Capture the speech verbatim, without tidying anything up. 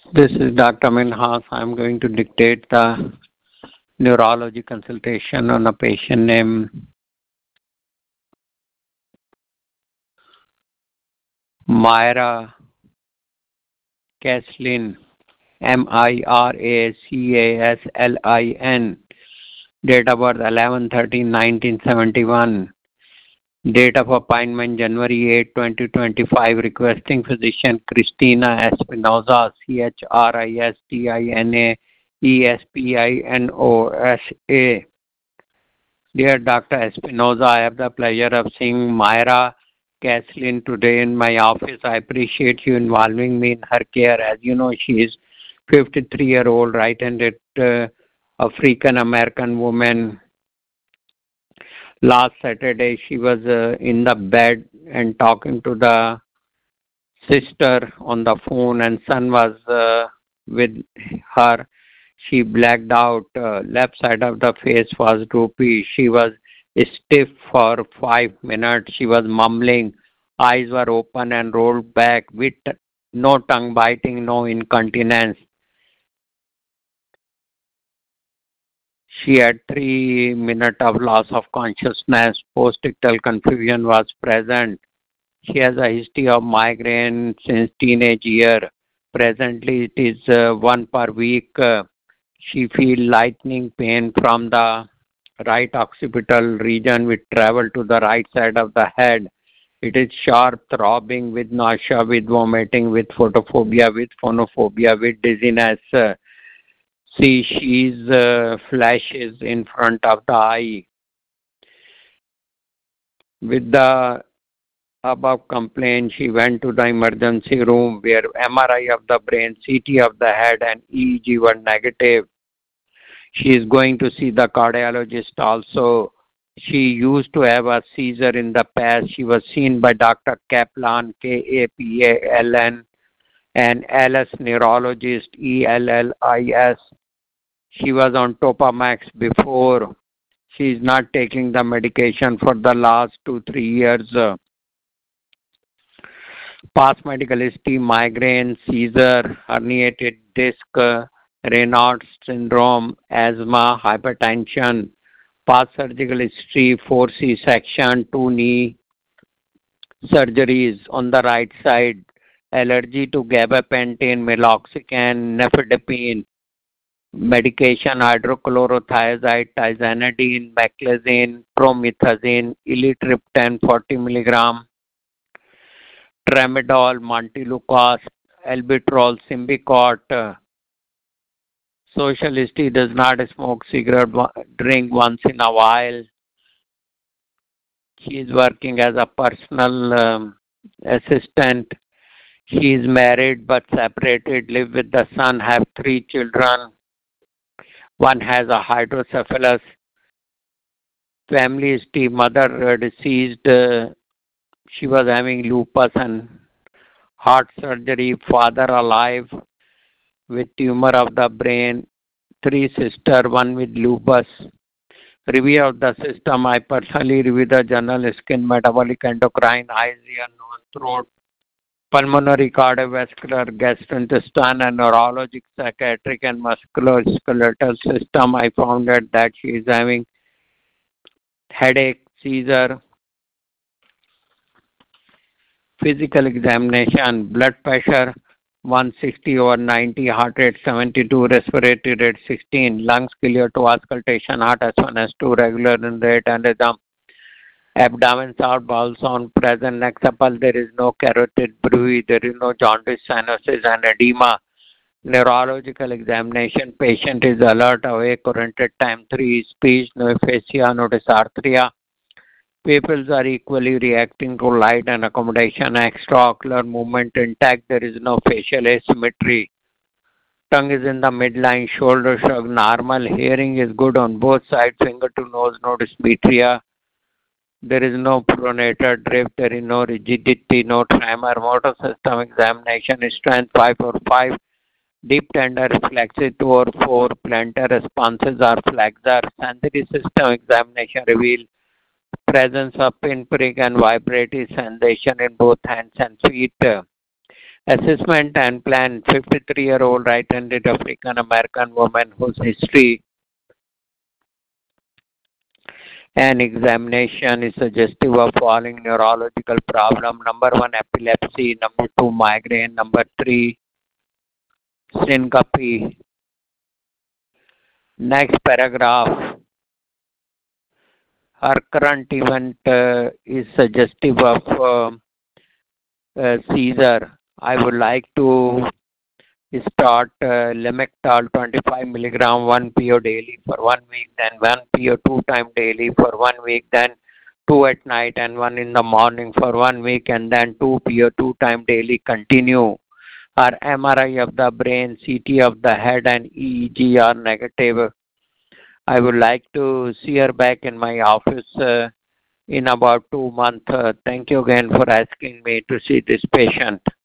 This is Doctor Minhas. I'm going to dictate the neurology consultation on a patient named Myra Caslin, M I R A C A S L I N, date of birth eleven thirteen nineteen seventy-one, date of appointment January eighth twenty twenty-five, requesting physician Christina Espinoza, C H R I S T I N A E S P I N O S A. Dear Doctor Espinoza, I have the pleasure of seeing Myra Caslin today in my office. I appreciate you involving me in her care. As you know, she is fifty-three-year-old right-handed uh, African American woman. Last Saturday, she was uh, in the bed and talking to the sister on the phone, and son was uh, with her. She blacked out. Uh, left side of the face was droopy. She was stiff for five minutes. She was mumbling. Eyes were open and rolled back with no tongue biting, no incontinence. She had three minutes of loss of consciousness. Postictal confusion was present. She has a history of migraine since teenage year. Presently, it is uh, one per week. Uh, she feels lightning pain from the right occipital region which travel to the right side of the head. It is sharp throbbing with nausea, with vomiting, with photophobia, with phonophobia, with dizziness. Uh, See, she's uh, flashes in front of the eye. With the above complaint, she went to the emergency room where M R I of the brain, C T of the head, and E E G were negative. She is going to see the cardiologist also. She used to have a seizure in the past. She was seen by Doctor Kaplan, K A P A L N, and L S neurologist, E L L I S. She was on Topamax before. She is not taking the medication for the last two, three years. Past medical history, migraine, seizure, herniated disc, Raynaud's syndrome, asthma, hypertension. Past surgical history, four C-section, two knee surgeries on the right side. Allergy to gabapentin, meloxicam, nifedipine. Medication hydrochlorothiazide, tizanidine, meclizine, promethazine, ilitriptan forty milligram, tramadol, montelukast, albuterol, Symbicort. Social history: does not smoke cigarette, drink once in a while. She is working as a personal um, assistant. She is married but separated, live with the son, have three children. One has a hydrocephalus. Family history: mother uh, deceased. Uh, she was having lupus and heart surgery. Father alive with tumor of the brain. Three sisters, one with lupus. Review of the system: I personally review the journal, skin, metabolic, endocrine, eyes, ear, nose, throat, pulmonary, cardiovascular, gastrointestinal, and neurologic, psychiatric, and musculoskeletal system. I found out that she is having headache, seizure. Physical examination: blood pressure one sixty over ninety, heart rate seventy-two, respiratory rate sixteen, lungs clear to auscultation, heart S one S two, regular in rate and rhythm. Abdomen sound, bowel sound present, neck supple, there is no carotid bruit, there is no jaundice, cyanosis, and edema. Neurological examination: patient is alert, awake, oriented, time three, speech, no aphasia, no dysarthria. Pupils are equally reacting to light and accommodation, extraocular movement intact, there is no facial asymmetry. Tongue is in the midline, shoulder shrug normal, hearing is good on both sides, finger to nose, no dysmetria. There is no pronator drift, there is no rigidity, no tremor. Motor system examination: strength five or five, deep tender reflexes two or four, plantar responses are flexor. Sensory system examination reveal presence of pinprick and vibratory sensation in both hands and feet. Assessment and plan: fifty-three-year-old right-handed African American woman whose history and examination is suggestive of following neurological problem. Number one, epilepsy. Number two, migraine. Number three, syncope. Next paragraph. Her current event uh, is suggestive of uh, uh, seizure. I would like to start uh, Lamictal twenty-five milligram one P O daily for one week, then one P O two time daily for one week, then two at night and one in the morning for one week, and then two P O two time daily continue. Our M R I of the brain, C T of the head, and E E G are negative. I would like to see her back in my office uh, in about two months. Uh, thank you again for asking me to see this patient.